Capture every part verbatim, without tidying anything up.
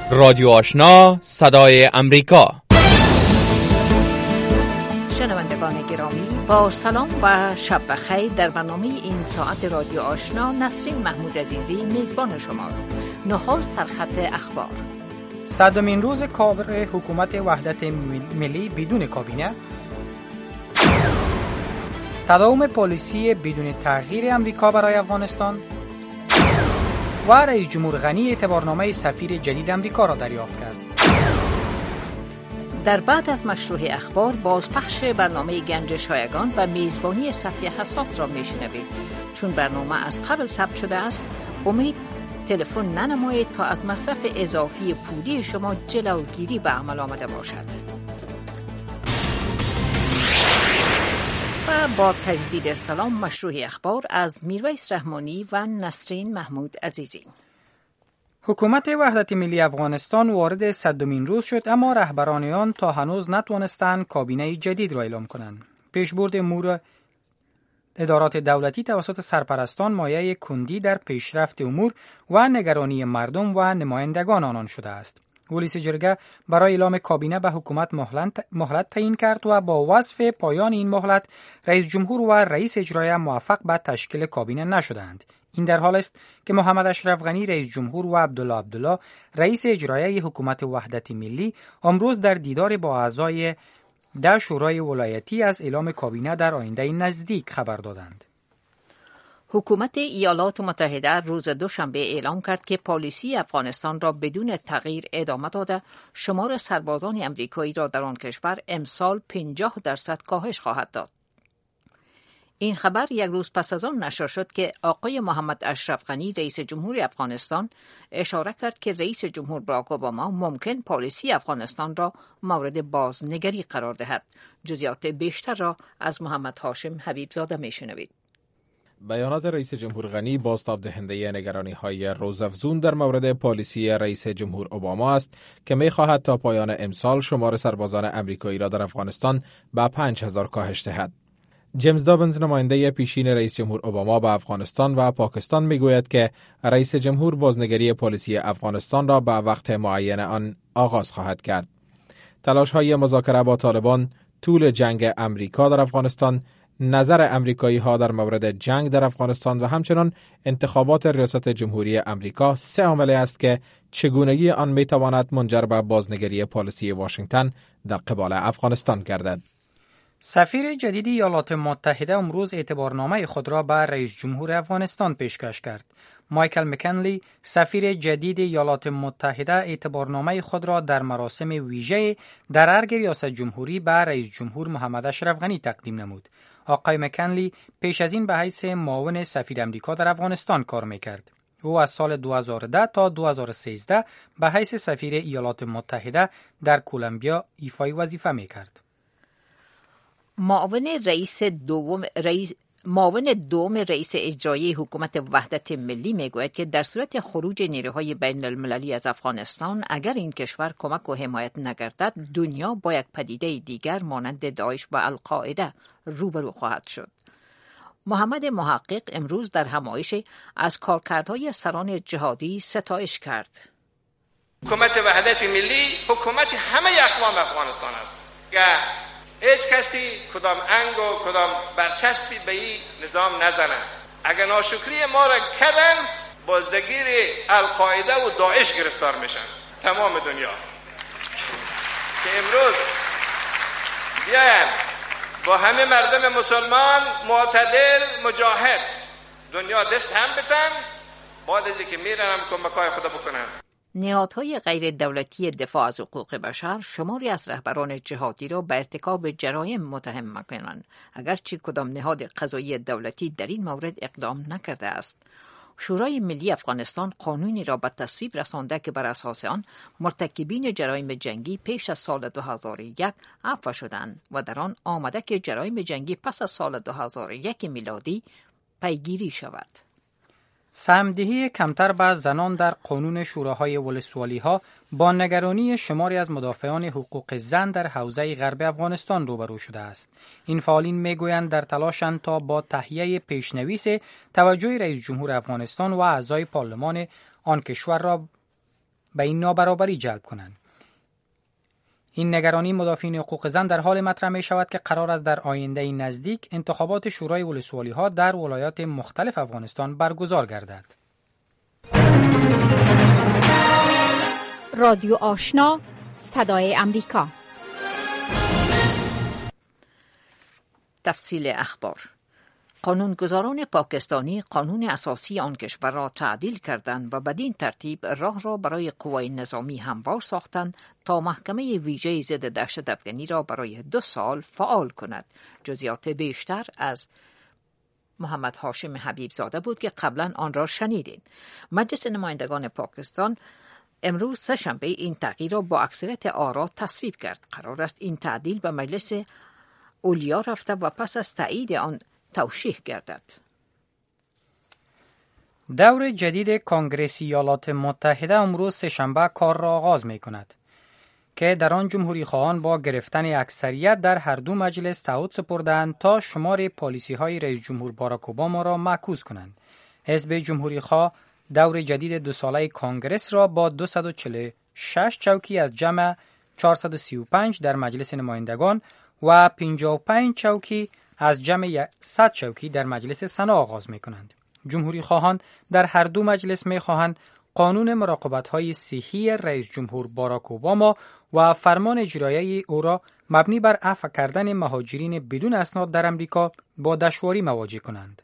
رادیو آشنا صدای امریکا. شنوندگان گرامی، با سلام و شب بخیر. در برنامه این ساعت رادیو آشنا نسرین محمود عزیزی میزبان شماست. نخست سرخط اخبار. صدمین روز کار حکومت وحدت ملی بدون کابینه. تداوم پالیسی بدون تغییر امریکا برای افغانستان و رئیس جمهور غنی اعتبارنامه سفیر جدید امریکا را دریافت کرد. در بعد از مشروع اخبار بازپخش برنامه گنج شایگان و میزبانی صفی حساس را میشنوید. چون برنامه از قبل ثبت شده است، امید تلفن ننمایید تا از مصرف اضافی پولی شما جلوگیری به عمل آمده باشد. و با تجدید سلام، مشروع اخبار از میرویس رحمانی و نسرین محمود عزیزی. حکومت وحدت ملی افغانستان وارد صدمین روز شد، اما رهبران آن تا هنوز نتوانستند کابینه جدید را اعلام کنند. پیشبرد امور ادارات دولتی توسط سرپرستان مایه کندی در پیشرفت امور و نگرانی مردم و نمایندگان آنان شده است. رئیس جرگه برای اعلام کابینه به حکومت مهلت تعیین کرد و با وصف پایان این مهلت رئیس جمهور و رئیس اجرایی موفق به تشکیل کابینه نشدند. این در حال است که محمد اشرف غنی رئیس جمهور و عبدالله عبدالله رئیس اجرایی حکومت وحدت ملی امروز در دیدار با اعضای ده شورای ولایتی از اعلام کابینه در آینده نزدیک خبر دادند. حکومت ایالات متحده روز دوشنبه اعلام کرد که پالیسی افغانستان را بدون تغییر ادامه داده، شمار سربازان امریکایی را در آن کشور امسال پنجاه درصد کاهش خواهد داد. این خبر یک روز پس از آن نشر شد که آقای محمد اشرف غنی رئیس جمهور افغانستان اشاره کرد که رئیس جمهور باراک اوباما ممکن پالیسی افغانستان را مورد بازنگری قرار دهد. جزئیات بیشتر را از محمد هاشم حبیبزاده میشنوید. بیانات رئیس جمهور غنی بازتاب دهنده نگرانی‌های روزافزون در مورد پالیسی رئیس جمهور اوباما است که می‌خواهد تا پایان امسال شمار سربازان امریکایی را در افغانستان به پنج هزار کاهش دهد. جیمز دابنز، نماینده پیشین رئیس جمهور اوباما به افغانستان و پاکستان، میگوید که رئیس جمهور بازنگری پالیسی افغانستان را به وقت معین آن آغاز خواهد کرد. تلاش‌های مذاکره با طالبان، طول جنگ امریکا در افغانستان، نظر امریکایی ها در مورد جنگ در افغانستان و همچنان انتخابات ریاست جمهوری امریکا سه عامل است که چگونگی آن می تواند منجر به بازنگری پالیسی واشنگتن در قبال افغانستان گردد. سفیر جدید ایالات متحده امروز اعتبارنامه خود را به رئیس جمهور افغانستان پیشکش کرد. مایکل مکنلی، سفیر جدید ایالات متحده، اعتبارنامه خود را در مراسم ویژه در ارگ ریاست جمهوری به رئیس جمهور محمد اشرف غنی تقدیم نمود. آقای مکنلی پیش از این به حیث معاون سفیر امریکا در افغانستان کار میکرد. او از سال دو هزار و ده تا دو هزار و سیزده به حیث سفیر ایالات متحده در کلمبیا ایفای وظیفه میکرد. معاون رئیس دوم رئیس معاون دوم رئیس اجرایی حکومت وحدت ملی میگوید که در صورت خروج نیروهای بین المللی از افغانستان، اگر این کشور کمک و حمایت نگردد، دنیا با یک پدیده دیگر مانند داعش و القاعده روبرو خواهد شد. محمد محقق امروز در همایشی از کارکردهای سران جهادی ستایش کرد. حکومت وحدت ملی حکومت همه اقوام افغانستان است که هیچ کسی کدام انگ و کدام برچسبی به این نظام نزنه. اگر ناشکری ما را کردن، بازدگیر القاعده و داعش گرفتار میشن تمام دنیا. که امروز بیاین با همه مردم مسلمان معتدل مجاهد دنیا دست هم بتن، بعد از اینکه میرن هم کمک‌های خدا بکنن. نهادهای غیر دولتی دفاع از حقوق بشر شماری از رهبران جهادی را به ارتکاب جرایم متهم می‌کنند، اگرچه کدام نهاد قضایی دولتی در این مورد اقدام نکرده است. شورای ملی افغانستان قانونی را به تصویب رسانده که بر اساس آن مرتکبین جرایم جنگی پیش از سال دو هزار و یک عفو شدند و در آن آمده که جرایم جنگی پس از سال دو هزار و یک میلادی پیگیری شود. سهم‌دهی کمتر به زنان در قانون شوراهای ولسوالی‌ها با نگرانی شماری از مدافعان حقوق زن در حوزه غرب افغانستان روبرو شده است. این فعالین میگویند در تلاشند تا با تهیه پیشنویس توجه رئیس جمهور افغانستان و اعضای پارلمان آن کشور را به این نابرابری جلب کنند. این نگرانی مدافعین حقوق زن در حال مطرح می شود که قرار است در آینده نزدیک انتخابات شورای ولسوالی ها در ولایات مختلف افغانستان برگزار گردد. رادیو آشنا، صدای امریکا. تفصیل اخبار. قانونگذاران پاکستانی قانون اساسی آن کشور را تعدیل کردند و بدین ترتیب راه را برای قوای نظامی هموار ساختند تا محکمه ویژه ضد دهشت افغانی را برای دو سال فعال کند. جزئیات بیشتر از محمد هاشم حبیب زاده بود که قبلا آن را شنیدید. مجلس نمایندگان پاکستان امروز سه‌شنبه این تغییر را با اکثریت آرا تصویب کرد. قرار است این تعدیل به مجلس اولیا رفته و پس از تایید آن توشیح گردد. دور جدید کنگره ایالات متحده امروز سه‌شنبه کار را آغاز می کند که در آن جمهوری خواهان با گرفتن اکثریت در هر دو مجلس تعهد سپردند تا شمار پالیسی های رئیس جمهور باراک اوباما را معکوس کنند. حزب جمهوری خواه دور جدید دو ساله کنگرس را با دویست و چهل و شش چوکی از جمع چهارصد و سی و پنج در مجلس نمایندگان و پنجاه و پنج چوکی از جمع صد چوکی در مجلس سنا آغاز می کنند. جمهوری خواهان در هر دو مجلس می خواهند قانون مراقبت‌های صحی رئیس جمهور باراک اوباما و فرمان اجرایی او را مبنی بر عفو کردن مهاجرین بدون اسناد در امریکا با دشواری مواجه کنند.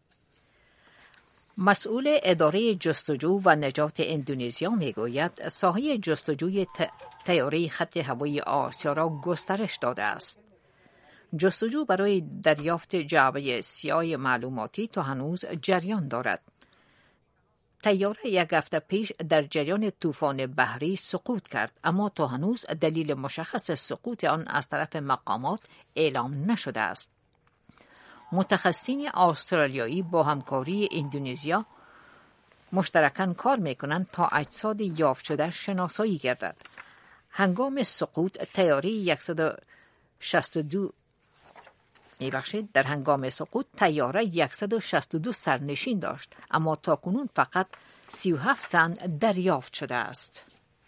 مسئول اداره جستجو و نجات اندونزیا میگوید ساحه جستجوی طیاره خط هوایی آسیا را گسترش داده است. جستجو برای دریافت جعبه سیاه معلوماتی تا هنوز جریان دارد. طیاره یک هفته پیش در جریان طوفان بحری سقوط کرد، اما تا هنوز دلیل مشخص سقوط آن از طرف مقامات اعلام نشده است. متخصصین استرالیایی با همکاری اندونزیا مشترکاً کار می‌کنند تا اجساد یافت شده شناسایی گردد. هنگام سقوط طیاره صد و شصت و دو میبخشید در هنگام سقوط طیاره صد و شصت و دو سرنشین داشت، اما تاکنون فقط سی و هفت تن دریافت شده است.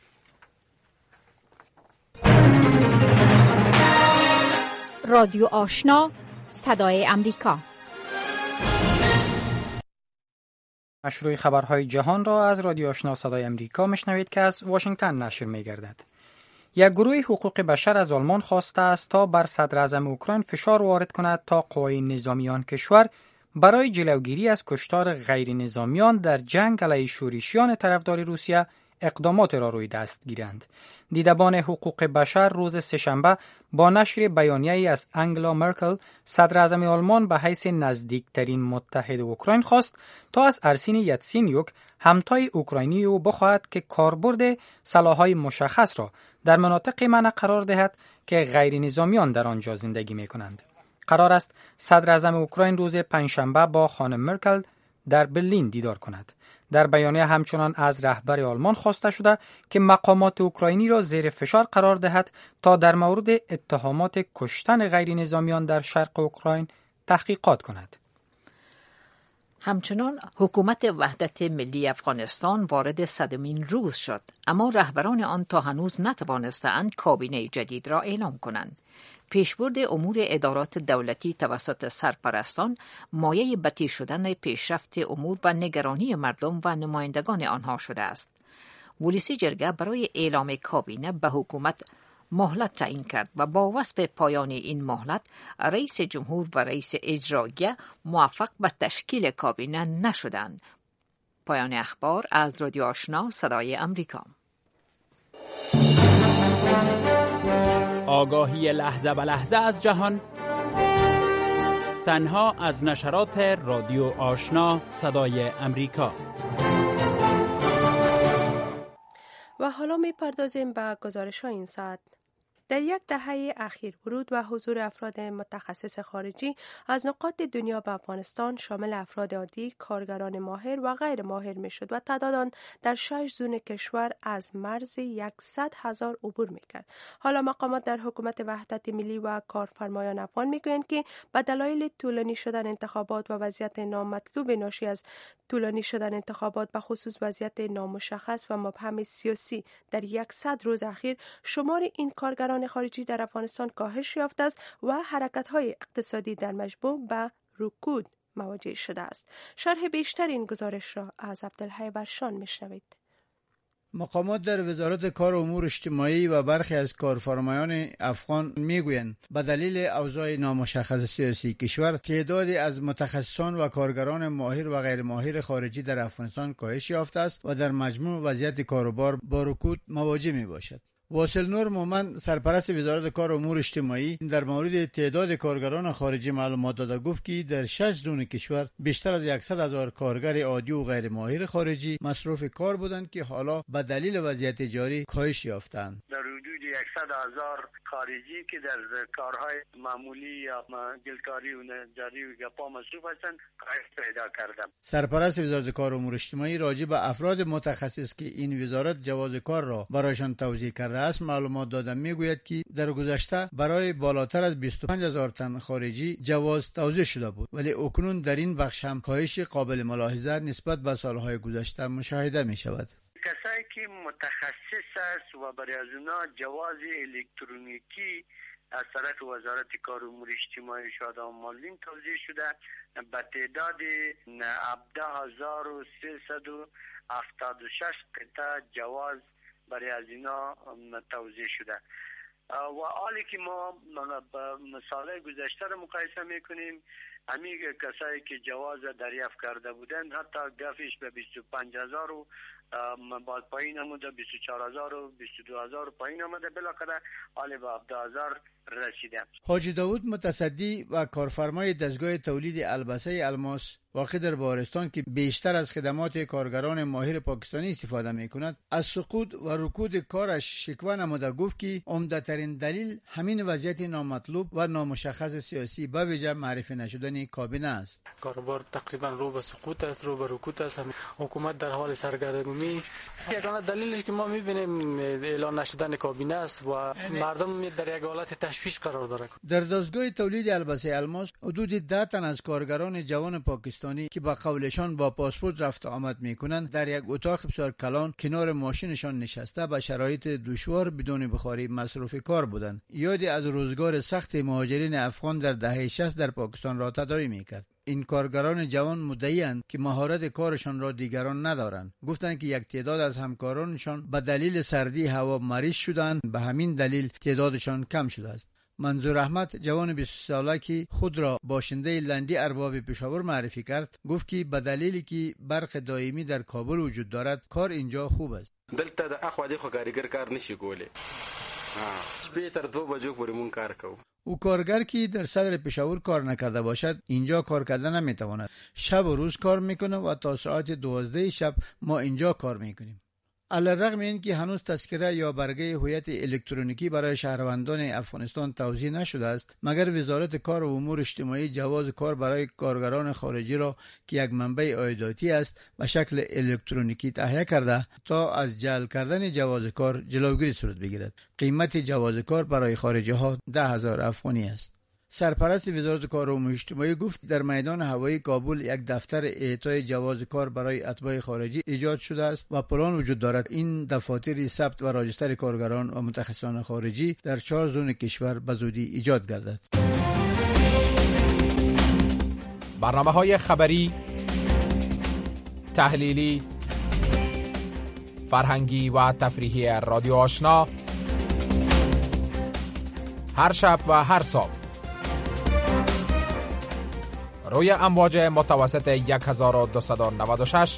رادیو آشنا، صدای امریکا. مشروع خبرهای جهان را از رادیو آشنا صدای امریکا میشنوید که از واشنگتن نشر میگردد. یک گروه حقوق بشر از آلمان خواسته است تا بر صدر اعظم اوکراین فشار وارد کند تا قوای نظامی آن کشور برای جلوگیری از کشتار غیر نظامیان در جنگ علیه شورشیان طرفدار روسیه اقدامات را روی دست گیرند. دیدبان حقوق بشر روز سه‌شنبه با نشر بیانیه‌ای از انگلا مرکل صدر اعظم آلمان به حیث نزدیکترین متحد اوکراین خواست تا از ارسین یتسینیوک همتای اوکراینی او بخواهد که کاربرد سلاح‌های مشخص را در مناطق منع قرار دهد که غیر نظامیان در آنجا زندگی می‌کنند. قرار است صدر اعظم اوکراین روز پنجشنبه با خانم مرکل در برلین دیدار کند. در بیانیه همچنان از رهبر آلمان خواسته شده که مقامات اوکراینی را زیر فشار قرار دهد تا در مورد اتهامات کشتن غیر نظامیان در شرق اوکراین تحقیقات کند. همچنان حکومت وحدت ملی افغانستان وارد صدمین روز شد، اما رهبران آن تا هنوز نتوانستند کابینه جدید را اعلام کنند. پیشبرد امور ادارات دولتی توسط سرپرستان مایه بطی شدن پیشرفت امور و نگرانی مردم و نمایندگان آنها شده است. ولسی جرگه برای اعلام کابینه به حکومت مهلت تعیین کرد و با وصف پایان این مهلت رئیس جمهور و رئیس اجراییه موفق به تشکیل کابینه نشدند. پایان اخبار از رادیو آشنا صدای امریکا. آگاهی لحظه به لحظه از جهان تنها از نشرات رادیو آشنا صدای امریکا. و حالا می پردازیم به گزارش ها این ساعت. در یک دهه اخیر ورود و حضور افراد متخصص خارجی از نقاط دنیا به افغانستان شامل افراد عادی، کارگران ماهر و غیر ماهر میشد و تعداد آن در شش زون کشور از مرز صد هزار عبور میکرد. حالا مقامات در حکومت وحدت ملی و کارفرمایان افغان میگویند که به دلایل طولانی شدن انتخابات و وضعیت نامطلوب ناشی از طولانی شدن انتخابات به خصوص وضعیت نامشخص و مبهم سیاسی در صد روز اخیر شمار این کارگران خارجی در افغانستان کاهش یافته است و حرکت‌های اقتصادی در مجموع به رکود مواجه شده است. شرح بیشتر این گزارش را از عبدالحی برشان میشنوید. مقامات در وزارت کار و امور اجتماعی و برخی از کارفرمایان افغان میگویند به دلیل اوضاع نامشخص سیاسی کشور تعدادی از متخصصان و کارگران ماهر و غیر ماهر خارجی در افغانستان کاهش یافته است و در مجموع وضعیت کاروبار با رکود مواجه می باشد. واصل نور مومند سرپرست وزارت کار و امور اجتماعی در مورد تعداد کارگران خارجی معلومات داده گفت که در شش زون کشور بیشتر از صد هزار کارگر عادی و غیر ماهر خارجی مصروف کار بودند که حالا به دلیل وضعیت جاری کاهش یافتند. در حدود صد هزار خارجی که در کارهای معمولی یا گلکاری و نجاری و گپا مصروف هستند کاهش پیدا کردند. سرپرست وزارت کار و امور اجتماعی راجع به افراد متخصص که این وزارت جواز کار را برایشان توضیح کرده است معلومات داده میگوید که در گذشته برای بالاتر از بیست و پنج هزار تن خارجی جواز توزیع شده بود، ولی اکنون در این بخش هم کاهش قابل ملاحظه نسبت به سالهای گذشته مشاهده می شود. کسایی که متخصص است و برای از اونا جواز الکترونیکی از طرف وزارت کار و امور اجتماعی شادمان مالین توزیع شده به تعداد هفده هزار و سیصد و هفتاد و شش قطعه جواز برای از اینا توزیع شده و حالی که ما مثال گذشته رو مقایسه میکنیم، همین کسایی که جواز دریافت کرده بودن حتی گفش به بیست و پنج هزار و بعد پایین آمده، بیست و چهار هزار و بیست و دو هزار پایین آمده، بالاخره حالی به هفده هزار رسیده. حاجی داود متصدی و کارفرمای دستگاه تولید البسه الماس واقع در بهارستان که بیشتر از خدمات کارگران ماهر پاکستانی استفاده میکند از سقوط و رکود کارش شکوه نموده گفت که عمده‌ترین دلیل همین وضعیت نامطلوب و نامشخص سیاسی به ویژه معرفی نشدن کابینه است. کاروبار تقریبا رو به سقوط است، رو به رکود است. حکومت در حال سرگردانی است. یگانه دلیلش که ما میبینیم اعلان نشدن کابینه است و مردم در یک حالت تشویش قرار دارند. در دستگاه تولید البسه الماس حدود ده تن از کارگران جوان پاکستانی که با قولشان با پاسپورت رفت آمد میکنند در یک اتاق بسیار کلان کنار ماشینشان نشسته به شرایط دشوار بدون بخاری مصروف کار بودند. یادی از روزگار سخت مهاجرین افغان در دهه شصت در پاکستان را تداعی میکرد. این کارگران جوان مدعی‌اند که مهارت کارشان را دیگران ندارند. گفتند که یک تعداد از همکارانشان به دلیل سردی هوا مریض شدند، به همین دلیل تعدادشان کم شده است. منظور احمد جوان بیست ساله که خود را باشنده لندی ارباب پشاور معرفی کرد گفت که به دلیلی که برق دائمی در کابل وجود دارد کار اینجا خوب است. دلته د اخوا دی خو کارګر کار نشي کولی. ها شپې تر دو بجو پورې مون کار کوو. او کارگر که در صدر پشاور کار نکرده باشد اینجا کار کردن نمیتواند. شب و روز کار میکنه و تا ساعت دوازده شب ما اینجا کار میکنیم. علیرغم این که هنوز تذکره یا برگه هویت الکترونیکی برای شهروندان افغانستان توزیع نشده است، مگر وزارت کار و امور اجتماعی جواز کار برای کارگران خارجی را که یک منبع عایداتی است به شکل الکترونیکی تهیه کرده تا از جعل کردن جواز کار جلوگیری صورت بگیرد. قیمت جواز کار برای خارجی ها ده هزار افغانی است. سرپرست وزارت کار و امور اجتماعی گفت در میدان هوایی کابل یک دفتر اعطای جواز کار برای اتباع خارجی ایجاد شده است و پلان وجود دارد این دفاتر ثبت و راجستر کارگران و متخصصان خارجی در چهار زون کشور به زودی ایجاد گردد. برنامه‌های خبری، تحلیلی، فرهنگی و تفریحی رادیو آشنا هر شب و هر صبح روی امواج متوسط یک هزار و دویست و نود و شش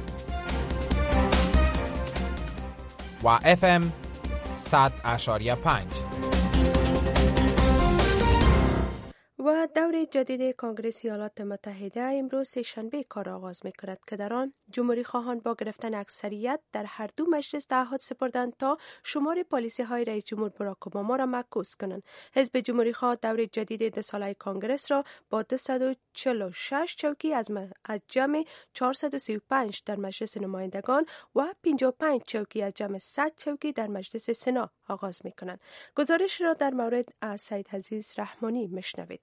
و اف ام صد و پنج. و دور جدید کنگره ایالات متحده امروز سه‌شنبه کار آغاز می کند که در آن جمهوری خواهان با گرفتن اکثریت در هر دو مجلس تعهد سپردند تا شمار پالیسی های رئیس جمهور باراک اوباما را معکوس کنند. حزب جمهوری خواه دور جدید ده ساله کنگره را با دویست و چهل و شش چوکی از, از جمع چهارصد و سی و پنج در مجلس نمایندگان و پنجاه و پنج چوکی از جمع صد چوکی در مجلس سنا آغاز می کنند. گزارش را در مورد از سید عزیز رحمانی مشنوید.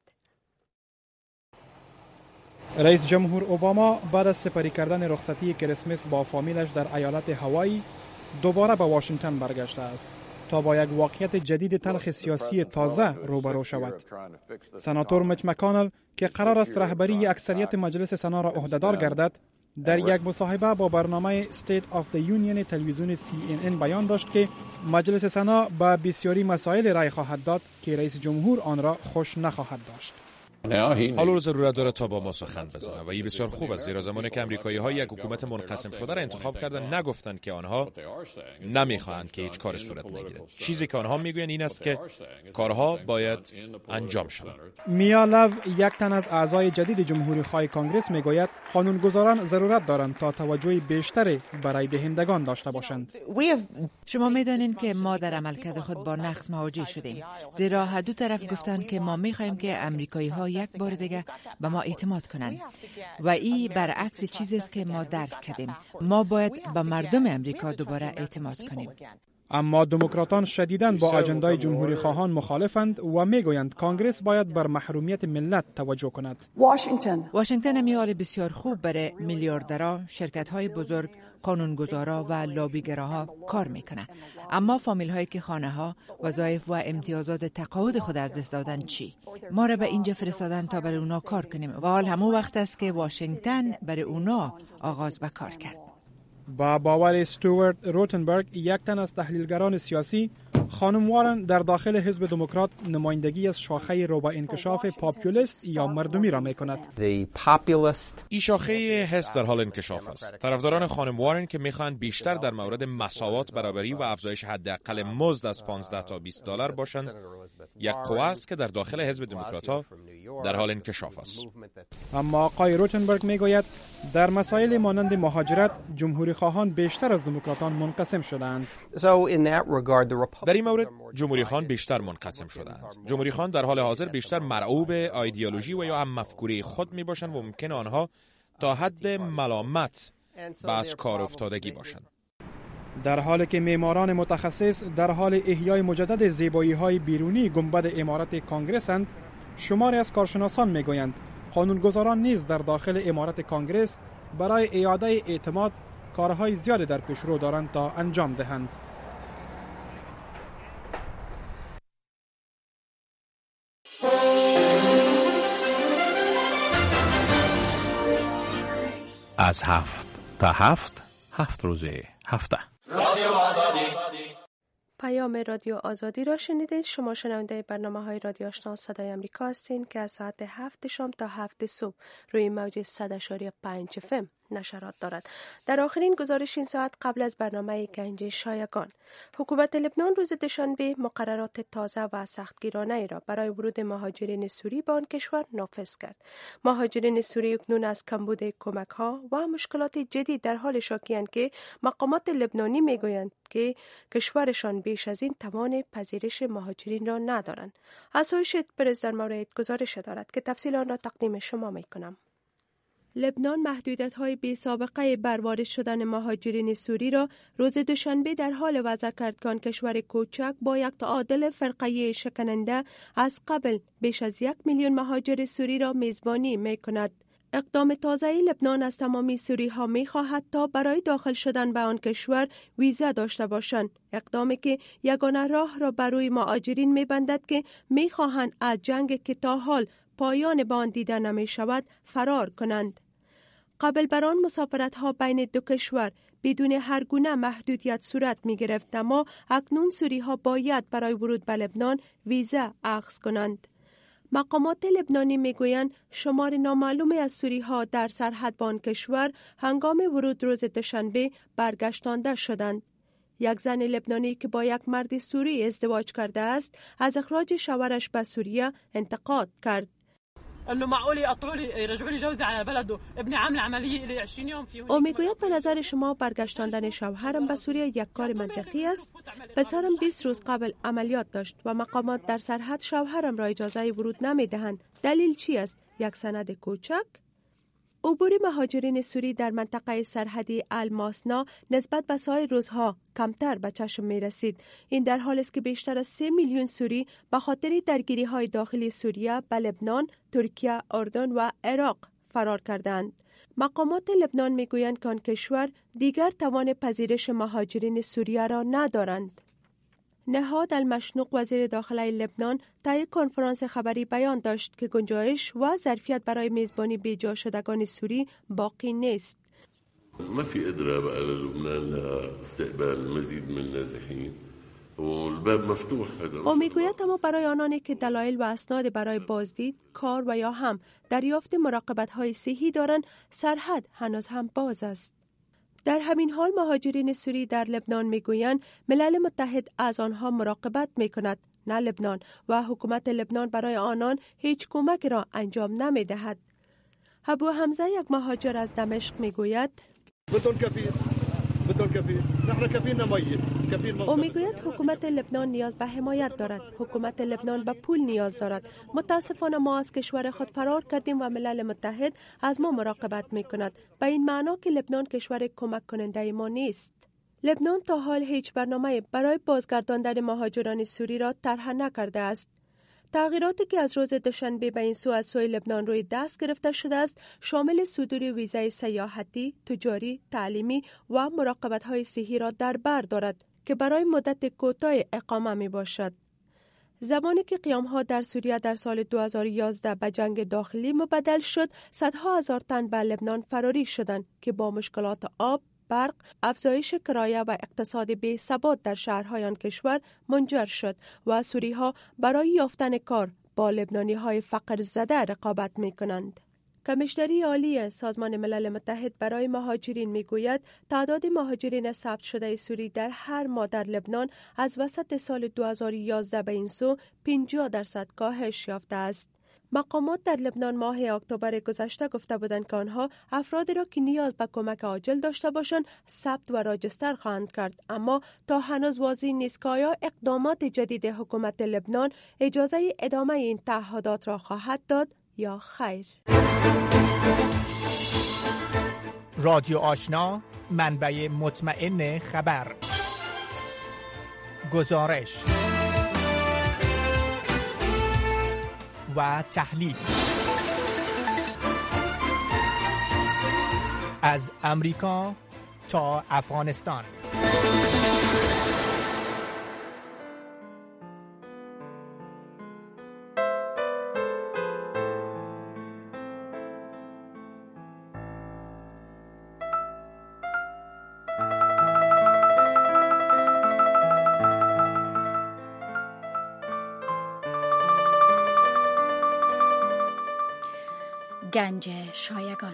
رئیس جمهور اوباما بعد از سپری کردن رخصتی کریسمس با فامیلش در ایالت هاوایی دوباره به واشنگتن برگشته است تا با یک واقعیت جدید تلخ سیاسی تازه روبرو شود. سناتور میچ مکانل که قرار است رهبری اکثریت مجلس سنا را عهدهدار گردد، در یک مصاحبه با برنامه State of the Union تلویزیون سی ان ان بیان داشت که مجلس سنا به بسیاری مسائل رای خواهد داد که رئیس جمهور آن را خوش نخواهد داشت. حالا رو ضرورت داره تا با ما سخن بزنه و این بسیار خوب است، زیرا زمانی که امریکایی‌ها یک حکومت منقسم شده را انتخاب کردن نگفتند که آنها نمیخواهند که هیچ کار صورت نگیرد. چیزی که آنها میگویند این است که کارها باید انجام شود. میا لو، یک تن از اعضای جدید جمهوری خواه کنگره، میگوید قانونگذاران ضرورت دارند تا توجه بیشتری برای دهندگان داشته باشند. شما میدانید که ما در عملکرد خود با نقص مواجه شدیم، زیرا هر دو طرف گفتند که ما میخواهیم که امریکایی‌ها یک بار دیگه به ما اعتماد کنند و این برعکس چیزی است که ما درک کردیم. ما باید به مردم امریکا دوباره اعتماد کنیم. اما دموکراتان شدیداً با اجندای جمهوری خواهان مخالفند و میگویند کنگره باید بر محرومیت ملت توجه کند. واشنگتن میال بسیار خوب برای میلیاردرها، شرکت‌های بزرگ، قانونگذارا و لابیگراها کار میکنه. اما فامیل هایی که خانه ها، وظایف و امتیازات تقاعد خود از دست دادن چی؟ ما را به اینجا فرستادن تا برای اونا کار کنیم و حال همون وقت است که واشنگتن برای اونا آغاز به کار کرد. با باور استوارت روتنبرگ، یک تن از تحلیلگران سیاسی، خانم وارن در داخل حزب دموکرات نمایندگی از شاخه رو با انکشاف پاپولیست یا مردمی را میکند. این شاخه حزب در حال انکشاف است. طرفداران خانم وارن که میخواهند بیشتر در مورد مساوات، برابری و افزایش حداقل مزد از پانزده تا بیست دلار باشند، یک قوه است که در داخل حزب دموکرات‌ها در حال انکشاف است. اما آقای روتنبرگ میگوید در مسائل مانند مهاجرت جمهوری خواهان بیشتر از دموکراتان منقسم شدند. در این مورد جمهوری خواهان بیشتر منقسم شدند. جمهوری خواهان در حال حاضر بیشتر مرعوب ایدئولوژی و یا هم مفکوره خود می باشند و ممکن آنها تا حد ملامت و از کار افتادگی باشند. در حالی که معماران متخصص در حال احیای مجدد زیبایی‌های بیرونی گنبد عمارت کنگره‌اند، شماری از کارشناسان میگویند قانونگذاران نیز در داخل عمارت کنگره برای اعاده اعتماد کارهای زیادی در پیشرو دارند تا انجام دهند. از هفت تا هفت هفت روزه هفته رادیو آزادی. پیام رادیو آزادی را شنیدید. شما شنونده برنامه های رادیو آشنا صدای امریکا هستین که از ساعت هفت شام تا هفت صبح روی موج صد و پنج اف ام نشرات دارد. در آخرین گزارش این ساعت قبل از برنامه گنج شایگان، حکومت لبنان روز دوشنبه مقررات تازه و سختگیرانه ای را برای ورود مهاجرین سوری به آن کشور نافذ کرد. مهاجرین سوری اکنون از کمبود کمک ها و مشکلات جدید در حال شاکی‌اند که مقامات لبنانی میگویند که کشورشان بیش از این توان پذیرش مهاجرین را ندارند. اسوشیت پرس در مورد گزارش دارد که تفصیل آن را تقدیم شما میکنم. لبنان محدودیت‌های بی سابقه بر وارد شدن مهاجرین سوری را روز دوشنبه در حال وضع کرد که آن کشور کوچک با یک تعادل فرقه‌ای شکننده از قبل بیش از یک میلیون مهاجر سوری را میزبانی می‌کند. اقدام تازه‌ای لبنان از تمامی سوری‌ها می‌خواهد تا برای داخل شدن به آن کشور ویزا داشته باشند. اقدامی که یگانه راه را برای مهاجرین می‌بندد که می‌خواهند از جنگ که تا حال پایان به آن دیده نمی‌شود فرار کنند. قبل بر آن مسافرت‌ها بین دو کشور بدون هر گونه محدودیت صورت می‌گرفت، اما اکنون سوری‌ها باید برای ورود به لبنان ویزا اخذ کنند. مقامات لبنانی میگویند شمار نامعلومی از سوری‌ها در سرحد با آن کشور هنگام ورود روز دوشنبه برگشتانده شدند. یک زن لبنانی که با یک مرد سوری ازدواج کرده است، از اخراج شوهرش به سوریه انتقاد کرد. انه معقول يقطعوا لي يرجعوا لي جوزي على بلده ابني عامل عملیه لی عشرين يوم فيه. او میگوید به نظر شما برگشتاندن شوهرم به سوریه یک کار منطقی است؟ پسرم بیست روز قبل عملیات داشت و مقامات در سرحد شوهرم را اجازه ورود نمیدهند. دلیل چی است؟ یک سند کوچک؟ عبور مهاجرین سوری در منطقه سرحدی الماسنا نسبت به سایر روزها کمتر به چشم می رسید. این در حالی است که بیشتر از سه میلیون سوری به خاطر درگیری های داخلی سوریه به لبنان، ترکیه، اردن و عراق فرار کردند. مقامات لبنان می گویند که آن کشور دیگر توان پذیرش مهاجرین سوریه را ندارند. نهاد المشنوق وزیر داخلی لبنان طی کنفرانس خبری بیان داشت که گنجایش و ظرفیت برای میزبانی بیجا شدگان سوری باقی نیست. ما في قدرة بقى للبنان لاستقبال مزيد من النازحين والباب مفتوح. او میگوید اما برای آنانی که دلایل و اسناد برای بازدید، کار و یا هم دریافت مراقبت های صحی دارند، سرحد هنوز هم باز است. در همین حال مهاجرین سوری در لبنان میگویند ملل متحد از آنها مراقبت میکند، نه لبنان، و حکومت لبنان برای آنان هیچ کمک را انجام نمیدهد. ابو حمزه یک مهاجر از دمشق میگوید بدون کفیل بدون کفیل نحن کفیلنا میت. او میگوید حکومت لبنان نیاز به حمایت دارد. حکومت لبنان به پول نیاز دارد. متاسفانه ما از کشور خود فرار کردیم و ملل متحد از ما مراقبت میکند. به این معنا که لبنان کشور کمک کننده ما نیست. لبنان تا حال هیچ برنامه برای بازگرداندن مهاجران سوری را طرح نکرده است. تغییراتی که از روز دوشنبه به این سو از سوی لبنان روی دست گرفته شده است شامل صدور ویزای سیاحتی، تجاری، تعلیمی و مراقبت‌های صحی را در بر دارد که برای مدت کوتاه اقامه می باشد. زمانی که قیام‌ها در سوریه در سال دو هزار و یازده به جنگ داخلی مبدل شد، صدها هزار تن به لبنان فراری شدند که با مشکلات آب، برق، افزایش کرایه و اقتصاد بی ثبات در شهرهای آن کشور منجر شد و سوری‌ها برای یافتن کار با لبنانی‌های فقر زده رقابت می‌کنند. کمیشنری عالی سازمان ملل متحد برای مهاجرین میگوید تعداد مهاجرین ثبت شده سوری در هر ماه در لبنان از وسط سال دو هزار و یازده به این سو پنجاه درصد کاهش یافته است. مقامات در لبنان ماه اکتبر گذشته گفته بودند که آنها افرادی را که نیاز به کمک عاجل داشته باشند ثبت و راجستر خواهند کرد، اما تا هنوز واضح نیست که آیا اقدامات جدید حکومت لبنان اجازه ادامه این تعهدات را خواهد داد یا خیر. رادیو آشنا، منبع مطمئن خبر. گزارش و تحلیل از امریکا تا افغانستان. گنج شایگان.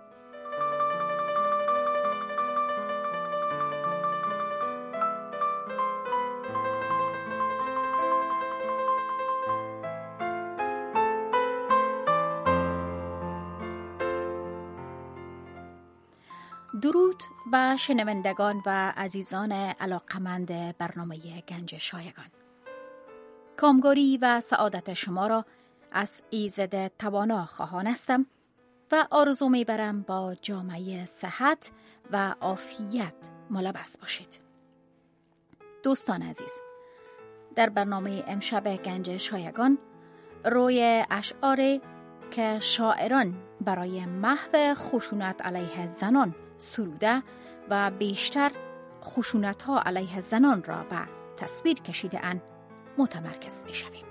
درود به شنوندگان و عزیزان علاقمند برنامه گنج شایگان. کامگاری و سعادت شما را از ایزد توانا خواهان هستم و آرزو میبرم با جامعه صحت و عافیت ملبس باشید. دوستان عزیز، در برنامه امشب گنج شایگان روی اشعاری که شاعران برای محو خشونت علیه زنان سروده و بیشتر خشونت ها علیه زنان را به تصویر کشیده اند متمرکز می شویم.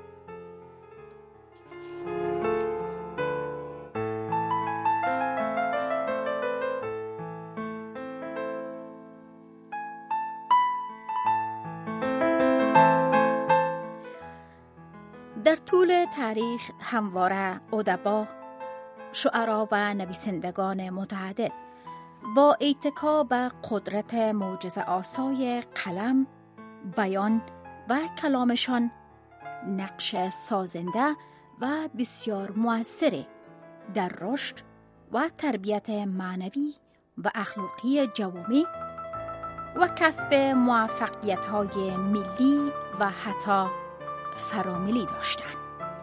در طول تاریخ همواره ادبا، شعرا و نویسندگان متعدد با اتکا به قدرت معجزه آسای قلم، بیان و کلامشان نقش سازنده و بسیار مؤثری در رشد و تربیت معنوی و اخلاقی جوامع و کسب موفقیت‌های ملی و حتی فراملی داشتند.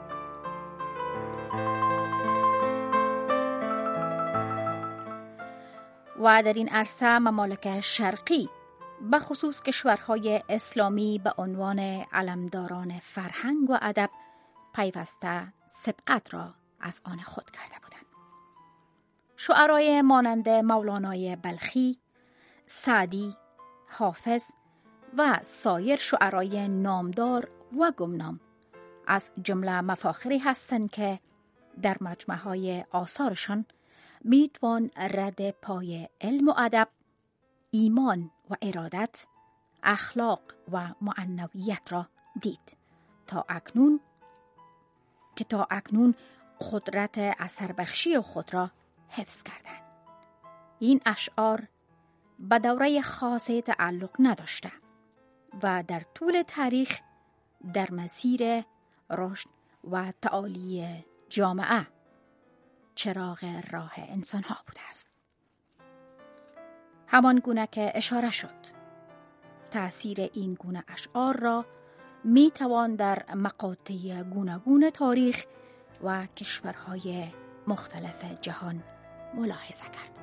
و در این عرصه ممالک شرقی به خصوص کشورهای اسلامی به عنوان علمداران فرهنگ و ادب پیوسته سبقت را از آن خود کرده بودند. شعرای مانند مولانای بلخی، سعدی، حافظ و سایر شعرای نامدار و گمنام از جمله مفاخری هستند که در مجموعه‌های آثارشان میتوان رد پای علم و ادب، ایمان و ارادت، اخلاق و معنویت را دید تا اکنون که تا اکنون قدرت اثربخشی خود را حفظ کردند. این اشعار به دوره خاصه تعلق نداشته و در طول تاریخ در مسیر رشد و تعالی جامعه چراغ راه انسانها بوده است. همان گونه که اشاره شد، تأثیر این گونه اشعار را می توان در مقاطع گوناگون تاریخ و کشورهای مختلف جهان ملاحظه کرد.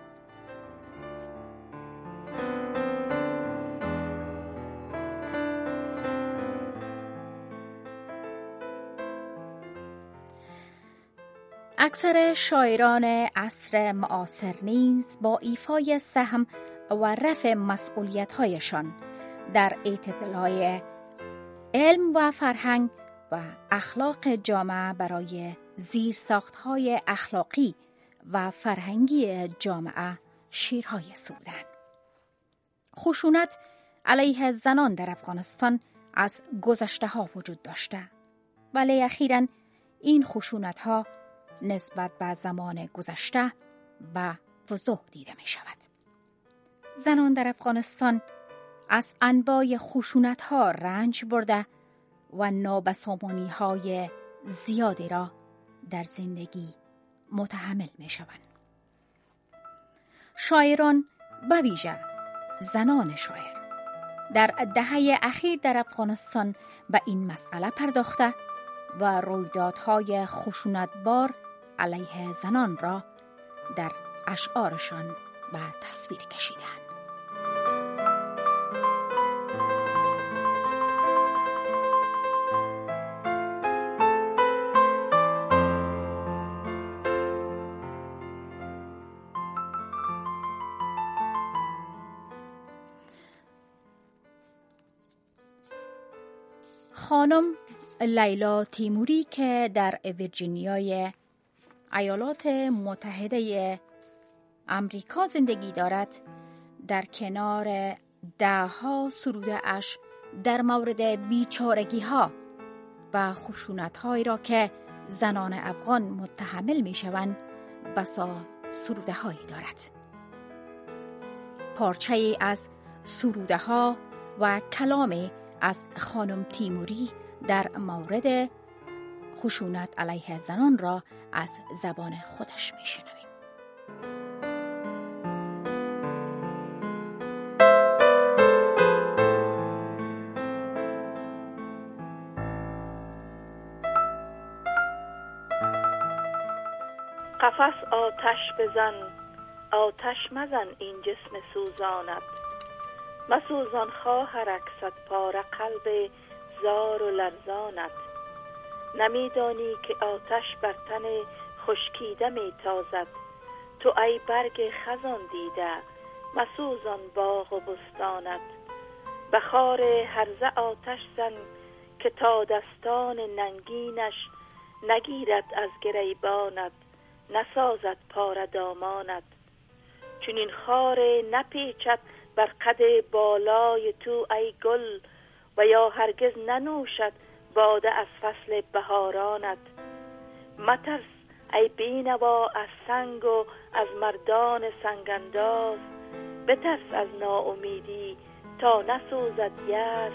اکثر شاعران عصر معاصر نیز با ایفای سهم و رفع مسئولیت‌هایشان در اطلاع علم و فرهنگ و اخلاق جامعه برای زیرساخت‌های اخلاقی و فرهنگی جامعه شیرهای سرودند. خشونت علیه زنان در افغانستان از گذشته‌ها وجود داشته، ولی اخیراً این خشونت‌ها نسبت به زمان گذشته به وضوح دیده می شود. زنان در افغانستان از انواع خشونت‌ها رنج برده و نابسامانی‌های زیادی را در زندگی متحمل می شوند. شاعران به ویژه زنان شاعر در دهه اخیر در افغانستان به این مسئله پرداخته و رویدادهای خشونتبار علیه زنان را در اشعارشان به تصویر کشیدند. خانم لیلا تیموری که در ویرجینیای ایالات متحده آمریکا زندگی دارد، در کنار دهها سروده اش در مورد بیچارگی ها و خشونت هایی را که زنان افغان متحمل می شوند بسا سروده هایی دارد. پارچه ای از سروده ها و کلامی از خانم تیموری در مورد خشونت علیه زنان را از زبان خودش میشنویم. قفس آتش بزن، آتش مزن این جسم سوزانت، مسوزان خواهرک صد پاره قلب زار و لرزانت. نمیدانی که آتش بر تن خشکیده می تازد، تو ای برگ خزان دیده مسوزان باغ و بستانت. بخار هرزه آتش زن که تا دستان ننگینش نگیرد از گریبانت، نسازد پاره دامانت. چون این خار نپیچد بر قد بالای تو ای گل، و یا هرگز ننوشد باده از فصل بهارانت. مترس ای بینوا از سنگ و از مردان سنگانداز، بترس از ناامیدی تا نسوزد یأس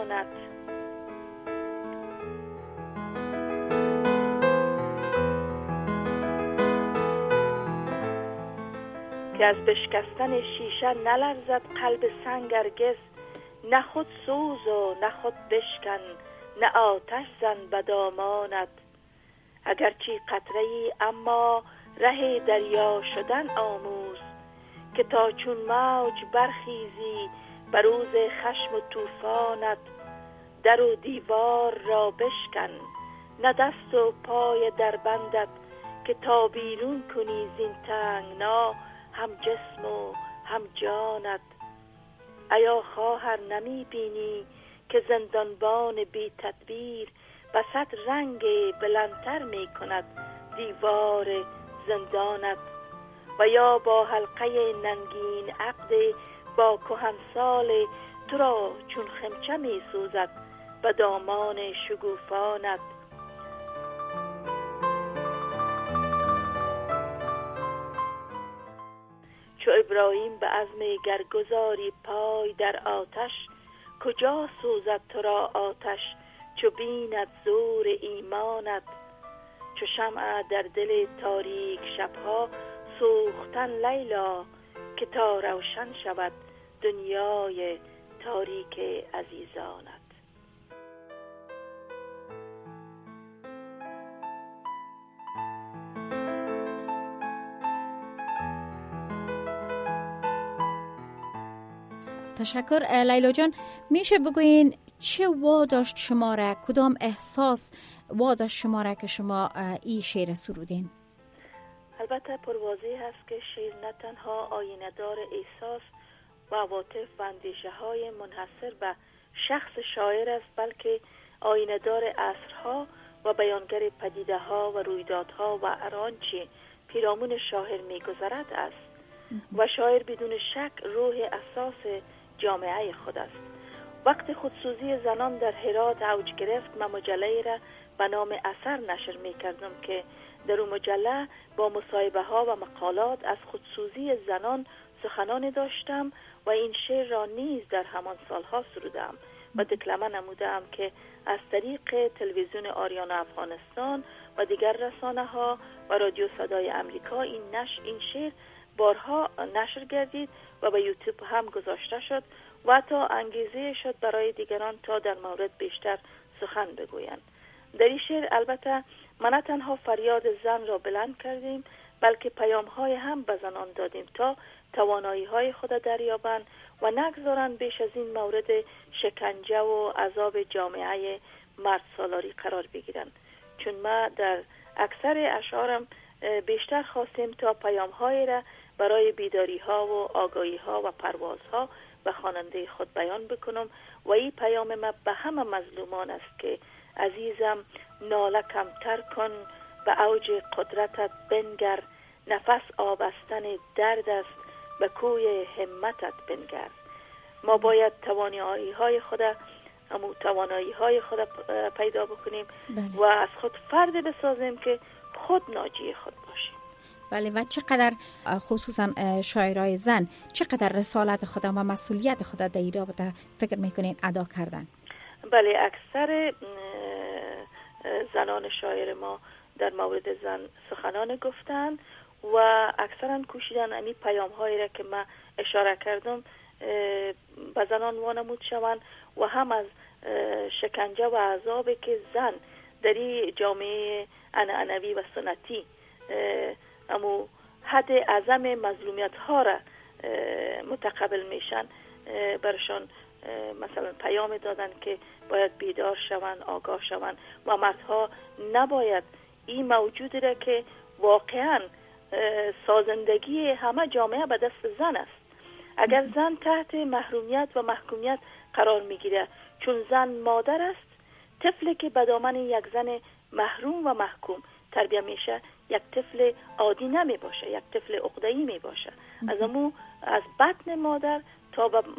آسانت. که از بشکستن شیشه نلرزد قلب سنگ هرگز. نه خود سوز و نه خود بشکن، نه آتش زن به دامانت. اگرچه قطره‌ای اما ره دریا شدن آموز، که تا چون موج برخیزی بر روز خشم و طوفانت. در و دیوار را بشکن، نه دست و پای در بندت، که تا بیرون کنی زین تنگنا هم جسم و هم جانت. ایا خواهر نمی بینی که زندانبان بی تدبیر به صد رنگ بلندتر می کند دیوار زندانت. و یا با حلقه ننگین عقد با کهنسال تو را چون خمچه می سوزد به دامان شگوفانت. چو ابراهیم به عزم گرگزاری پای در آتش، کجا سوزد تو را آتش چو بیند زور ایمانت. چو شمع در دل تاریک شبها سوختن لیلا، که تا روشن شود دنیای تاریک عزیزانت. تشکر لیلا جان. میشه بگوین چه واداشت شما را، کدام احساس واداشت شما را که شما این شعر سرودین؟ البته پروازی هست که شعر نه تنها آینه دار احساس و عواطف و اندیشه های منحصر به شخص شاعر است، بلکه آینه دار عصرها و بیانگر پدیده ها و رویدادها و آنچه پیرامون شاعر میگذرد است. و شاعر بدون شک روح اساس جامعه خود است. وقت خودسوزی زنان در هرات اوج گرفت، من مجله را به نام اثر نشر می کردم که در اون مجله با مصاحبه ها و مقالات از خودسوزی زنان سخنان داشتم و این شعر را نیز در همان سالها سرودم و دکلمه نمودم که از طریق تلویزیون آریانا افغانستان و دیگر رسانه ها و رادیو صدای امریکا این نش این شعر بارها نشر گردید و به یوتیوب هم گذاشته شد و تا انگیزه شد برای دیگران تا در مورد بیشتر سخن بگویند. در این شعر البته ما نه تنها فریاد زن را بلند کردیم، بلکه پیام های هم به زنان دادیم تا توانایی های خود دریابند و نگذارند بیش از این مورد شکنجه و عذاب جامعه مرد سالاری قرار بگیرند. چون ما در اکثر اشعارم بیشتر خواستیم تا پیام های را برای بیداری ها و آگاهی ها و پرواز ها به خواننده خود بیان بکنم و این پیام ما به همه مظلومان است که عزیزم ناله کمتر کن، به اوج قدرتت بنگر، نفس آبستن درد است، به کوی همتت بنگر. ما باید توانایی های خود همون توانایی های خود پیدا بکنیم بله. و از خود فرد بسازیم که خود ناجی خود باشیم. بله. و چقدر خصوصا شاعرای زن چقدر رسالت خود و مسئولیت خود در این رابطه فکر میکنین ادا کردن؟ بله، اکثر زنان شاعر ما در مورد زن سخنان گفتن و اکثرا کوشیدن امی پیام هایی را که من اشاره کردم به زنان وانمود شوند و هم از شکنجه و عذابی که زن در این جامعه عنعنوی و سنتی امو حد اعظم مظلومیت ها را متقبل میشن برشان مثلا پیام دادن که باید بیدار شوند، آگاه شوند و مردها نباید این موجودی را که واقعا سازندگی همه جامعه به دست زن است. اگر زن تحت محرومیت و محکومیت قرار میگیره، چون زن مادر است، طفلی که به دامن یک زن محروم و محکوم تربیت میشه یک طفل عادی نمی باشه، یک طفل عقده‌ای می باشه. از امو از بطن مادر تا به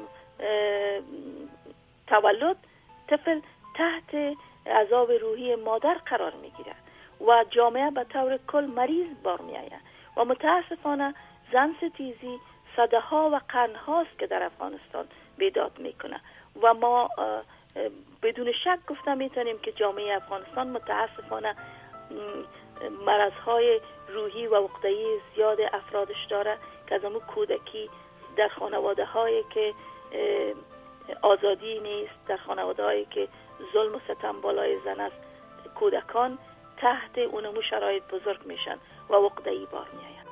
تولد طفل تحت عذاب روحی مادر قرار میگیره و جامعه به طور کل مریض بار میآید و متاسفانه زن ستیزی صده ها و قرن هاست که در افغانستان بیداد میکنه و ما بدون شک گفتم میتونیم که جامعه افغانستان متاسفانه مرضهای روحی و عقده‌ای زیاد افرادش داره که از امو کودکی در خانواده هایی که آزادی نیست، در خانواده هایی که ظلم و ستم بالای زن است، کودکان تحت اونمو شرایط بزرگ میشن و عقده‌ای بار میآید.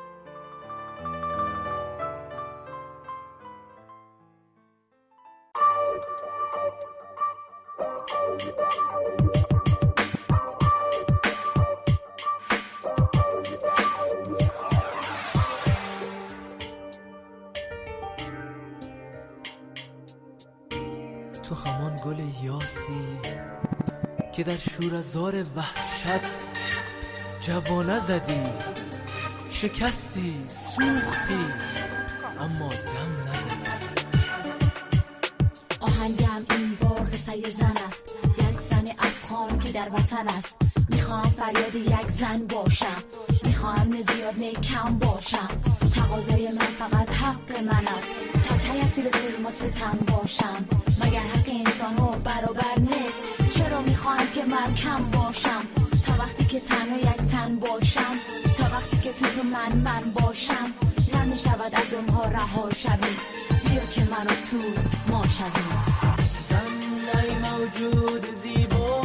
تو همان گل یاسی که در شوره‌زار وحشت جوانه زدی، شکستی، سوختی، اما دم نزدی. آهنگم این بار قصه زن است، یک زن افغان که در وطن است. میخوام فریاد یک زن باشم، میخوام نه زیاد نه کم باشم. تقاضای من فقط حق من است، تا کی اسیر ظلم و ستم باشم؟ مگر حق انسان ها برابر نیست؟ چرا میخوام که من کم باشم؟ تا وقتی که تنها یک تن باشم، تا وقتی که تو تو من من باشم، نمیشود از اونها رها شویم. بیا که من و تو ما شویم. زن ای موجود زیبا،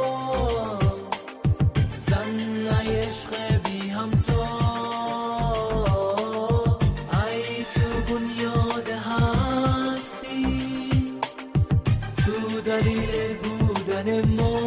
زن ای عشق بی همتا، ای تو بنیاد هستی، تو دلیل بودن ما.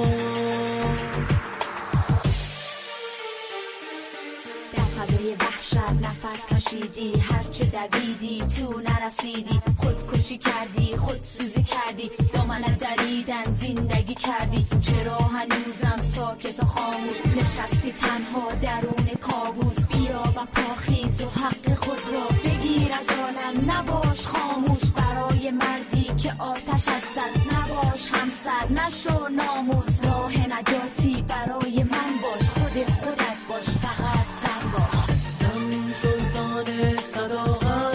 در فضای وحشت نفس کشیدی، هرچه دویدی تو نرسیدی. خودکشی کردی، خودسوزی کردی، دامنت دریدن زندگی کردی. چرا هنوزم ساکت و خاموش نشستی تنها درون کابوس؟ بیا و پاخیز و حق خود را بگیر از عالم، نباش خاموش. برای مردی که آتشت زد نباش همسر، نشو ناموس. راه نجاتی برای من باش، خود خودت باش، فقط زن باش. زن سلطان صداقت،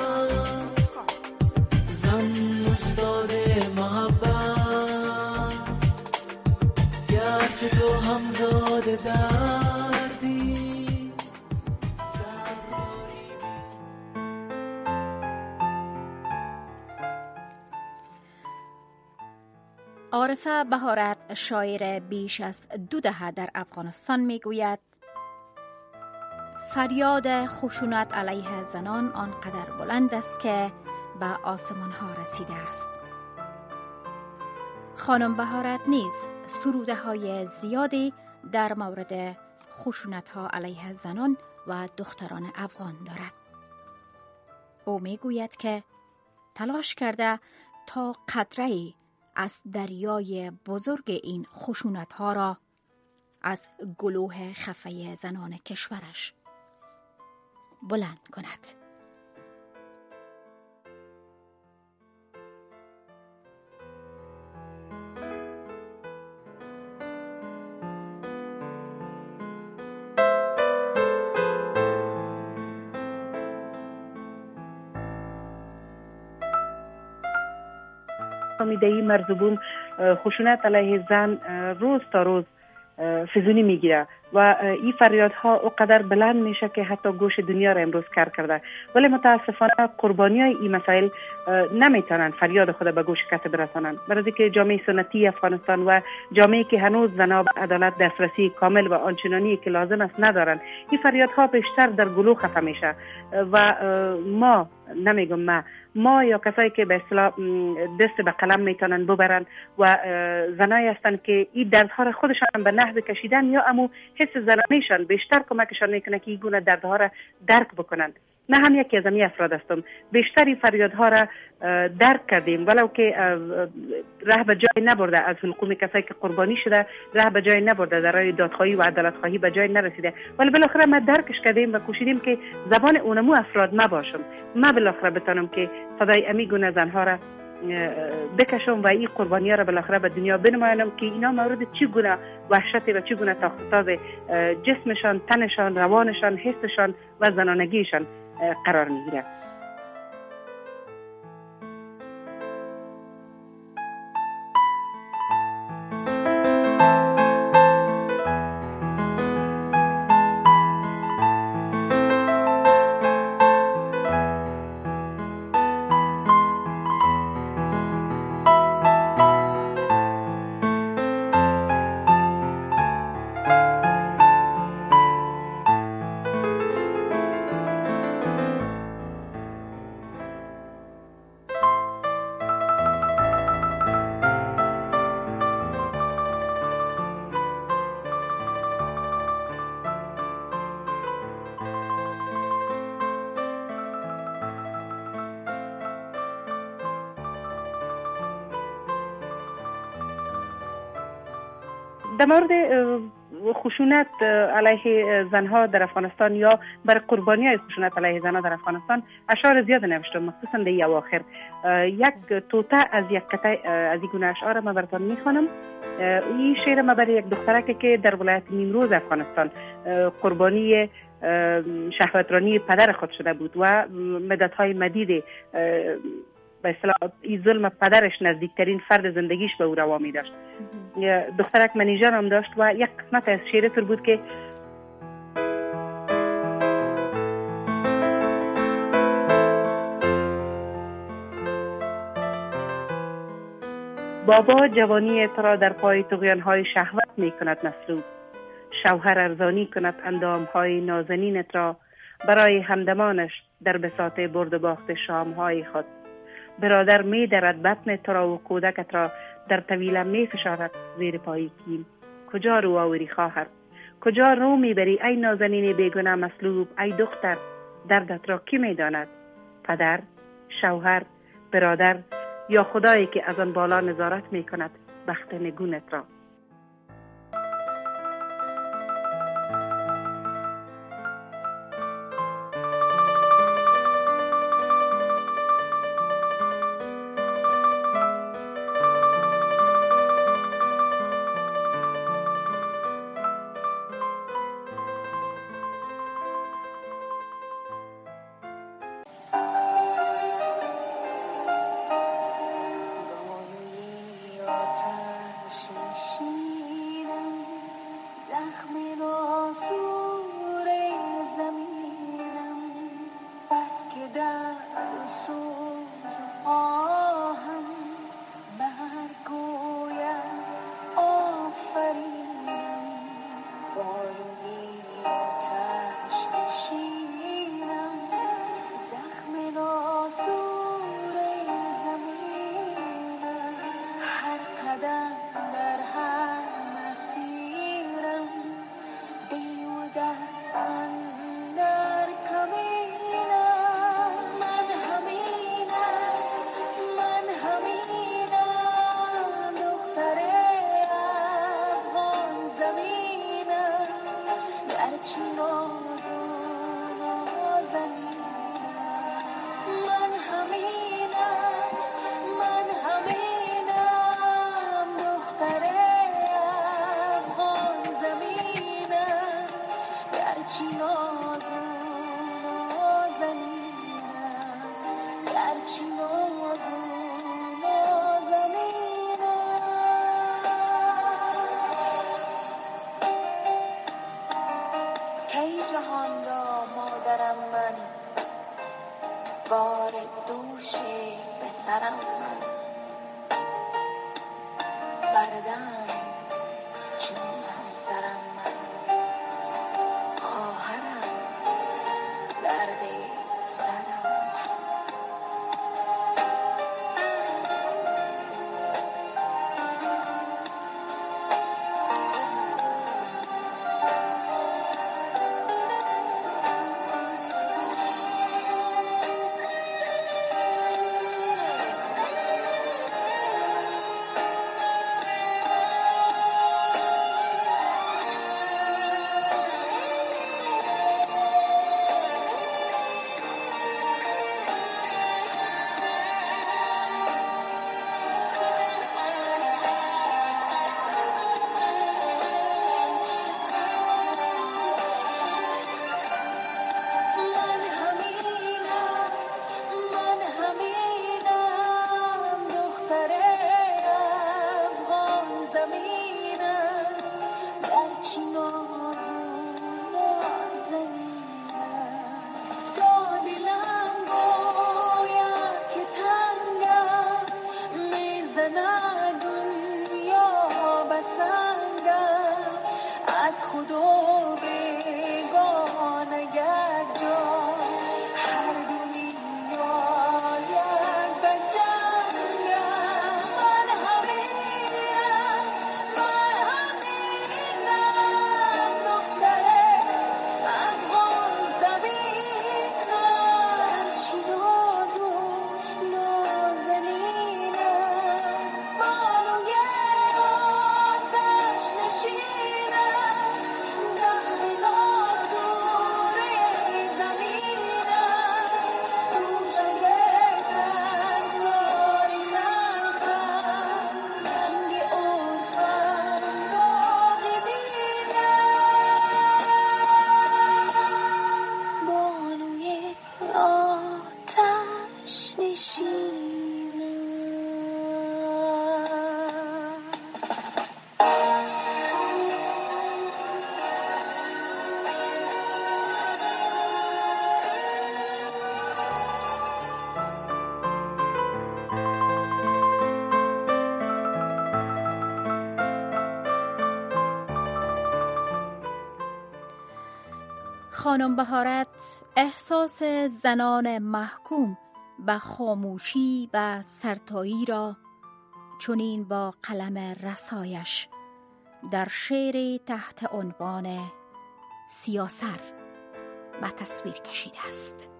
زن استاد محبت، گرچه تو همزاد دردی. عارفه بهارت، شاعر بیش از دو دهه در افغانستان میگوید: فریاد خشونت علیه زنان آنقدر بلند است که به آسمان ها رسیده است. خانم بهارت نیز سروده های زیادی در مورد خشونت ها علیه زنان و دختران افغان دارد. او میگوید که تلاش کرده تا قطره‌ای از دریای بزرگ این خشونت ها را از گلوه خفه زنان کشورش بلند کند. میدهی مرزبون خشونت علیه زن روز تا روز فزونی میگیره و این فریادها اونقدر بلند میشه که حتی گوش دنیا را امروز کر کرده. ولی متاسفانه قربانی های این مسائل نمیتونن فریاد خود به گوش کسی برسانند، برای که جامعه سنتی افغانستان و جامعه که هنوز زنها به عدالت دسترسی کامل و آنچنانی که لازم است ندارن، این فریادها بیشتر در گلو خفه میشه و ما نمیگم ما ما یا کسایی که به اصطلاح دست به قلم میتونن ببرن و زنایی هستن که این دردها را خودشان به نحو کشیدن یا امو حس زنانیشان بیشتر کمکشان میکنه که این گونه دردها را درک بکنن. نه هم یکی از این افراد هستم، بیشتری فریادها را درک کردیم ولو که راه به جای نبرده، از حلقوم کسایی که قربانی شده راه به جای نبرده، در راه دادخواهی و عدالت خواهی به جای نرسیده، ولی بالاخره ما درکش کردیم و کوشیدیم که زبان اونمو افراد ما باشم، ما بالاخره بتونم که صدای امی گونه زنها را بکشم و این قربانی ها را بالاخره به دنیا بنمایم که اینا مورد چی گونه وحشت و چی گونه تاختاز جسمشان، تنشان، روانشان، حسشان و زنانگیشان قرار میگیره. در مورد خشونت علیه زنها در افغانستان یا برای قربانی های خشونت علیه زنها در افغانستان اشعار زیاد نوشتم، مخصوصا در اواخر. یک توته از یک قطعه از این گونه اشعار ما براتون میخوانم. این شعر ما برای یک دخترک که در ولایت نیمروز افغانستان قربانی شهوترانی پدر خود شده بود و مدت‌های مدید به اصطلاح این ظلم پدرش نزدیکترین فرد زندگیش به او روا می داشت. دخترک منیژه نام داشت و یک قسمت از شعر طور بود که بابا جوانی تو را در پای طغیان‌های شهوت می کند مصلوب، شوهر ارزانی کند اندام‌های نازنینت را برای همدمانش در بساط برد و باخت شام‌های خود. برادر می درد بطن تو را و کودکت را در طویله می فشارد زیر پای کیم. کجا رو آوری خواهر؟ کجا رو می بری ای نازنین بیگناه مصلوب؟ ای دختر دردت را کی می داند؟ پدر، شوهر، برادر یا خدایی که از آن بالا نظارت می کند بخت نگونت را؟ خانم بهارت احساس زنان محکوم به خاموشی و سرتایی را چنین با قلم رسایش در شعر تحت عنوان سیاسر به تصویر کشیده است.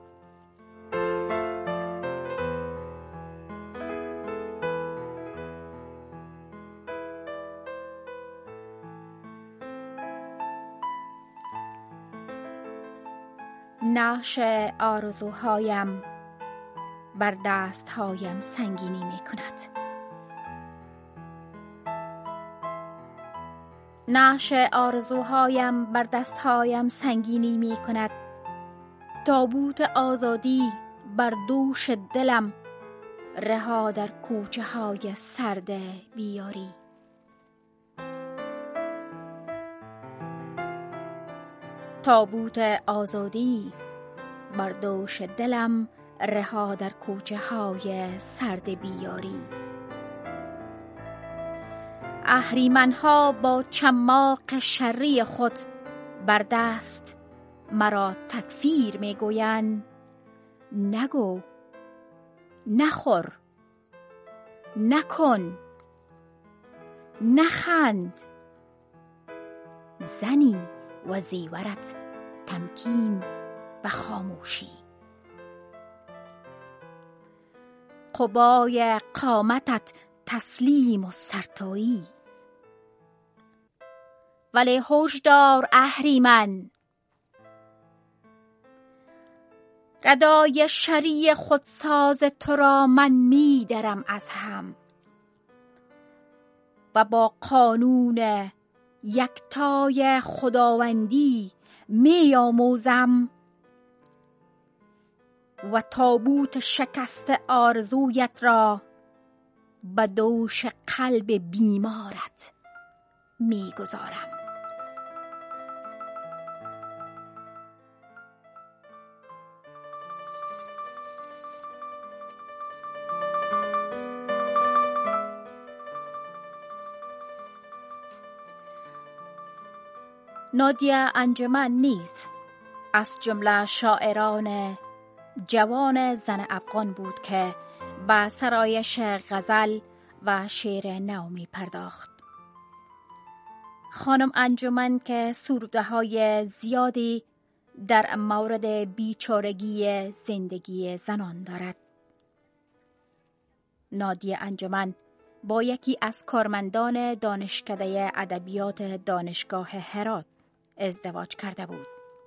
نقش آرزوهایم بر دستهایم سنگینی می کند. نقش آرزوهایم بر دستهایم سنگینی می کند. تابوت آزادی بر دوش دلم رها در کوچه های سرد بیاری. تابوت آزادی بر دوش دلم رها در کوچه های سرد بیاری. اهریمن‌ها با چماق شری خود بر دست مرا تکفیر میگویند نگو، نخور، نکن، نخند. زنی و زیورت تمکین و خاموشی. قبای قامتت تسلیم و سرتایی. ولی هوشدار اهریمن، ردای شری خودساز تو را من می درم از هم و با قانون یکتای خداوندی می آموزم و تابوت شکست آرزویت را به دوش قلب بیمارت می گذارم. نادیه انجمن نیز از جمله شاعران جوان زن افغان بود که به سرایش غزل و شعر نو می پرداخت. خانم انجمن که سروده های زیادی در مورد بیچارگی زندگی زنان دارد. نادیه انجمن با یکی از کارمندان دانشکده ادبیات دانشگاه هرات ازدواج کرده بود.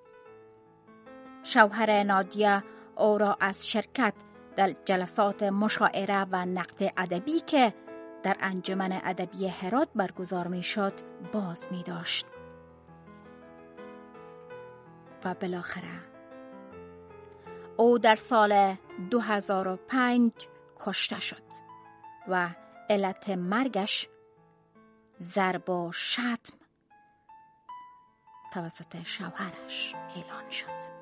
شوهر نادیه او را از شرکت در جلسات مشاعره و نقد ادبی که در انجمن ادبی هرات برگزار می شد باز می داشت. و بالاخره او در سال دو هزار و پنج کشته شد و علت مرگش ضرب و شتم توسط شوهرش اعلان شد.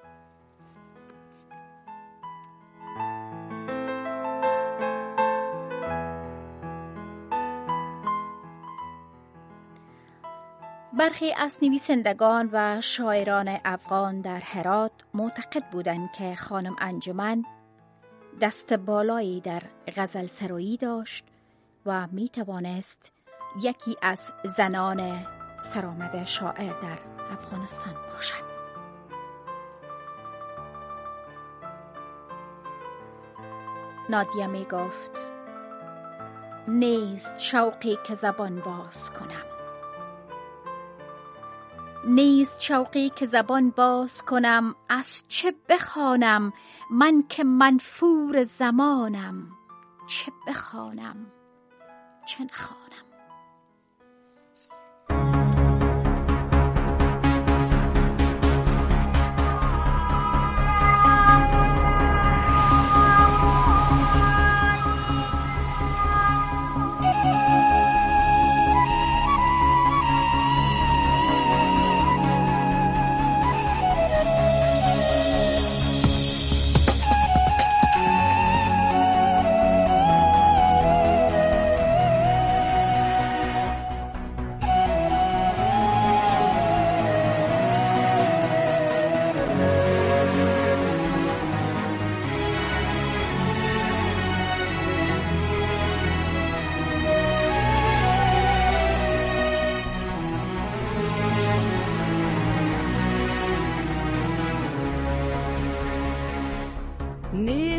برخی از نویسندگان و شاعران افغان در هرات معتقد بودند که خانم انجمن دست بالایی در غزل سرایی داشت و می توانست یکی از زنان سرآمد شاعر در افغانستان باشد. نادیه می گفت نیست شوقی که زبان باز کنم، نیست شوقی که زبان باز کنم، از چه بخوانم من که منفور زمانم، چه بخوانم چه نخوانم.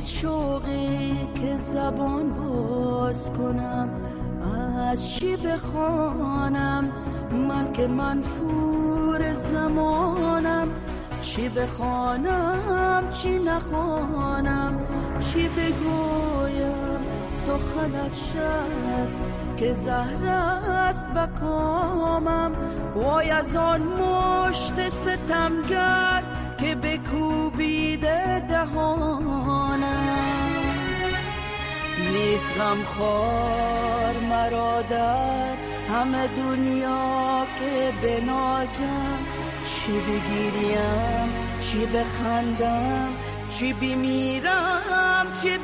نیست شوقی که زبان باز کنم، از چی بخوانم من که منفور زمانم، چی بخوانم چی نخوانم، چی بگویم سخن از شب که زهر است بکامم، وای از آن مشت ستمگر که بکوبیده دهانم. نیست غم خور مرا در همه دنیا که بنازم، چی بگیریم چی بخندم، چی بمیرم چی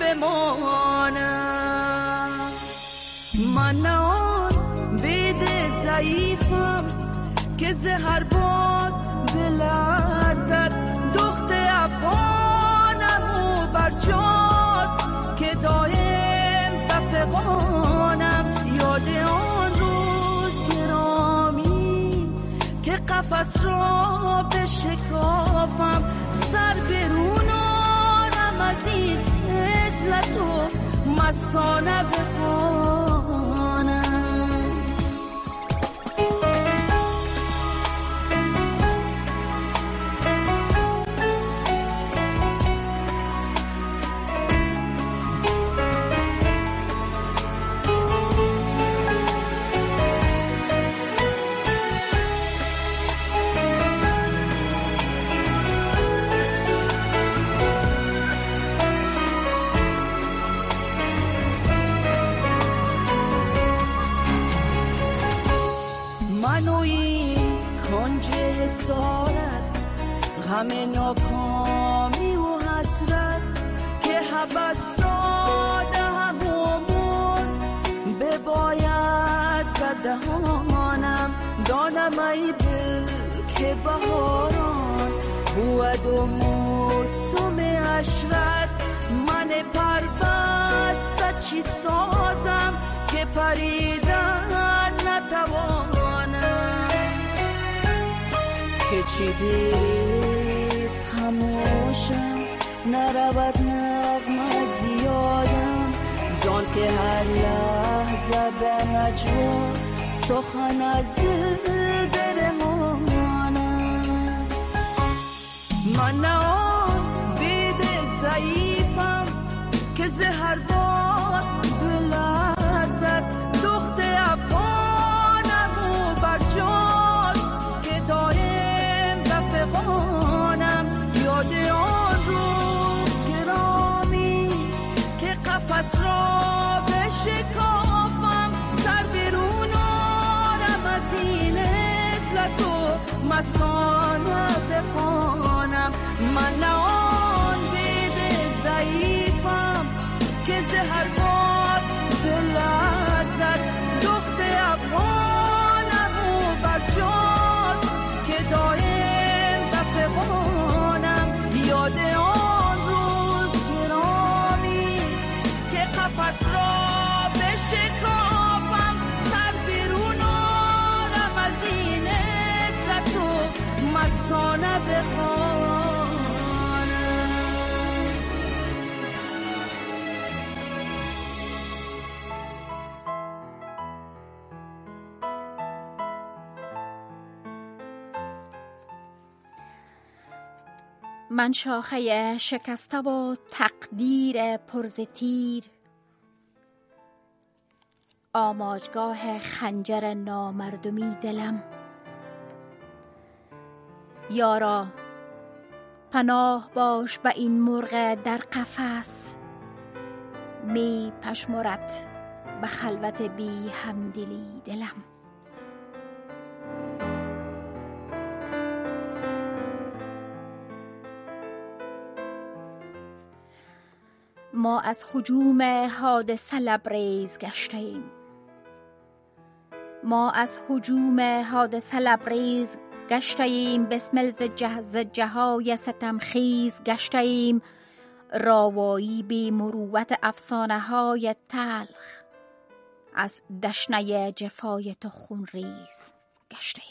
بمانم. من نه آن بید ضعیفم که زهر باد بلرزد، دخت افغانم و برجاست که دایم بفغانم. یاد آن روز گرامی که قفس را بشکافم، سر برون آرم از این عزلت و مستانه بخوانم. همه ناکامی و حسرت که حبس ساده همون بباید بدهانم. دانم ای دل که بهاران بود و موسم عشرت، من پربسته چی سازم که پریدن نتوانم. که چی دیست خموشم نرود نغمه زیادم، زان که هر لحظه به نجوا سخن از دل درمانم. من نه آن بید ضعیفم که زهر باد بلرزد، دخت افغانم و برجاست که دایم بفغانم. یاد آن روز گرامی که قفس را بشکافم، سر برون آرم از این عزلت و مستانه بخوانم. من نه آن بید ضعیفم که زهر باد بلرزد، دخت افغانم و برجاست که دایم بفغانم. یاد آن روز گرامی که قفس را بشکافم، سر بیرون آرم از این عزت و مستانه بخوانم. من شاخه شکسته و تقدیر پرزتیر، آماجگاه خنجر نامردمی دلم. یارا پناه باش به این مرغ در قفس، می پشمرت به خلوت بی همدلی دلم. ما از هجوم حادثه لبریز گشتیم، ما از هجوم حادثه لبریز گشتیم، بسمل ز جهای ستمخیز گشتیم، راوایی بی مروت افسانه های تلخ، از دشنه جفای تو خونریز گشتیم.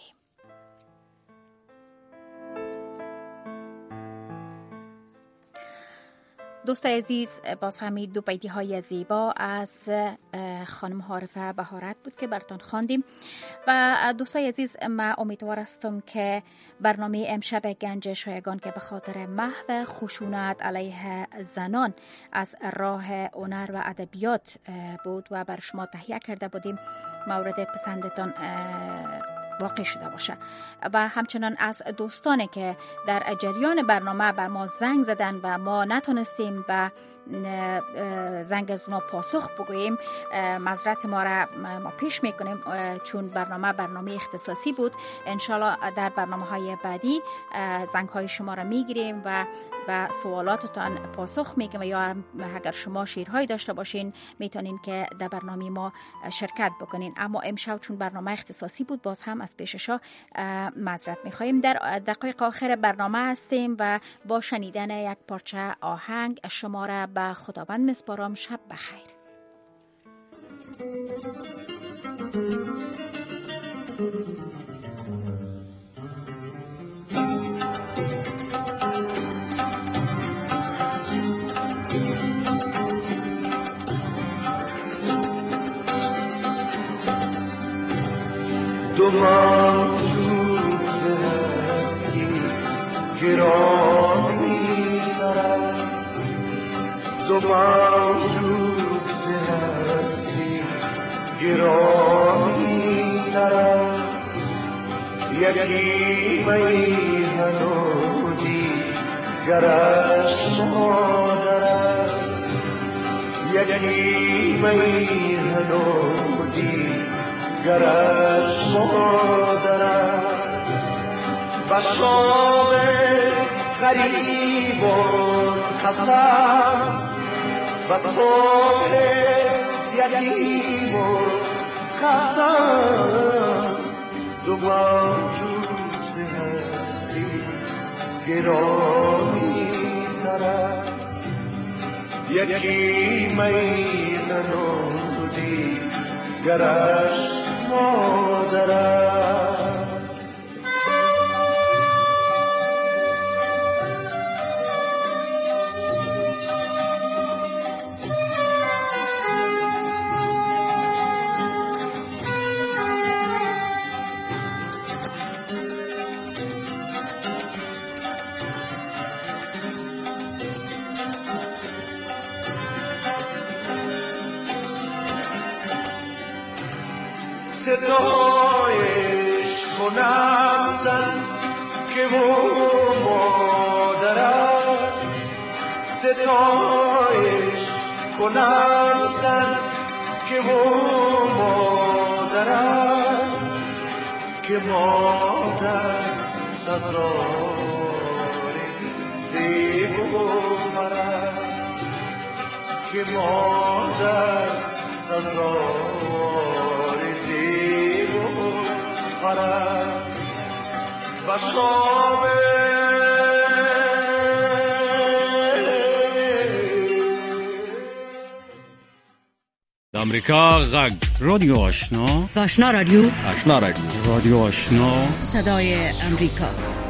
دوستای عزیز، باز همین دو بیتی های زیبا از خانم عارفه بهارت بود که براتون خواندیم. و دوستای عزیز، من امیدوار هستم که برنامه امشب گنج شایگان که به خاطر محو خشونت علیه زنان از راه هنر و ادبیات بود و بر شما تهیه کرده بودیم مورد پسندتان واقع شده باشه. و همچنان از دوستانی که در جریان برنامه بر ما زنگ زدن و ما نتونستیم به زنگ از اونا پاسخ بگوییم، معذرت ما را ما پیش میکنیم چون برنامه برنامه اختصاصی بود. انشالله در برنامه های بعدی زنگ های شما را میگیریم و و سوالاتتان پاسخ میگیم و یا اگر شما شیرهایی داشته باشین میتونین که در برنامه ما شرکت بکنین. اما امشب چون برنامه اختصاصی بود باز هم از پیششا معذرت میخواییم. در دقایق آخر برنامه هستیم و با شنیدن یک پارچه آهنگ شما را به خداوند میسپارم. شب بخیر. دو موجود هستی گرامی تر است، دو موجود هستی گرامی تر است، یکی میهن و دیگرش مادر است، یکی میهن و دیگرش مادر است. و شام غریبان قسم و صبح یتیمان قسم، دو موجود هستی گرامی تر است، یکی میهن و دیگرش مادر است. ستایش کنم زن که او مادر است، ستایش کنم زن که او مادر است، که مادر سزار زیب و فر است، که مادر سزار زیب و فر است. و شام امریکا غږ رادیو آشنا آشنا رادیو آشنا رادیو رادیو آشنا صدای امریکا